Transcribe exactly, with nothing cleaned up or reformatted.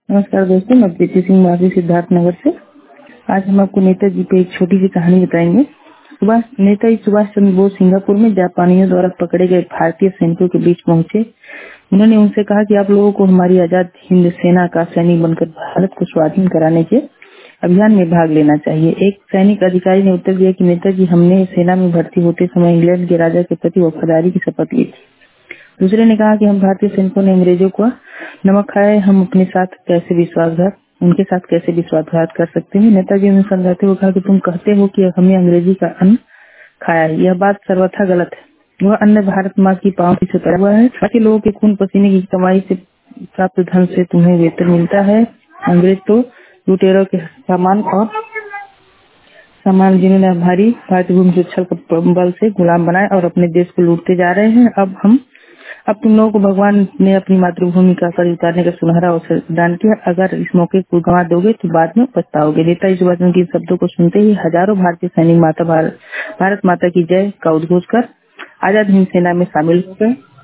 नमस्कार दोस्तों, मैं प्रीति सिंह मासी सिद्धार्थ नगर से। आज हम आपको नेताजी पे एक छोटी सी कहानी बताएंगे। सुभाष नेताजी सुभाष चंद्र बोस सिंगापुर में जापानियों द्वारा पकड़े गए भारतीय सैनिकों के बीच पहुंचे। उन्होंने उनसे कहा कि आप लोगों को हमारी आजाद हिंद सेना का सैनिक बनकर भारत को स्वाधीन कराने के अभियान में भाग लेना चाहिए। एक सैनिक अधिकारी ने उत्तर दिया कि नेताजी, हमने सेना में भर्ती होते समय इंग्लैंड के राजा के प्रति वफादारी की शपथ ली थी। दूसरे ने कहा कि हम भारतीय सैनिकों ने अंग्रेजों को नमक खाए, हम अपने साथ कैसे विश्वासघात उनके साथ कैसे विश्वासघात कर सकते हैं। नेताजी ने समझाते हुए कहा कि तुम कहते हो कि हमने अंग्रेजी का अन्न खाया है, यह बात सर्वथा गलत है। वह अन्न भारत माँ की पांव से पड़ा हुआ है। बाकी लोगों के खून पसीने की कमाई से प्राप्त धन से तुम्हें वेतन मिलता है। अंग्रेज तो लुटेरों के सामान और सामान जिन्होंने हमारी भारतीय भूमि को छल बल से गुलाम बनाए और अपने देश को लूटते जा रहे हैं। अब हम अब तुम लोगों को भगवान ने अपनी मातृभूमि का कर उतारने का सुनहरा अवसर प्रदान किया। अगर इस मौके को गंवा दोगे तो बाद में पछताओगे। नेताजी सुभाष चंद्र के शब्दों को सुनते ही हजारों भारतीय सैनिक माता भारत, भारत माता की जय का उद्घोष कर आजाद हिंद सेना में शामिल हो गए।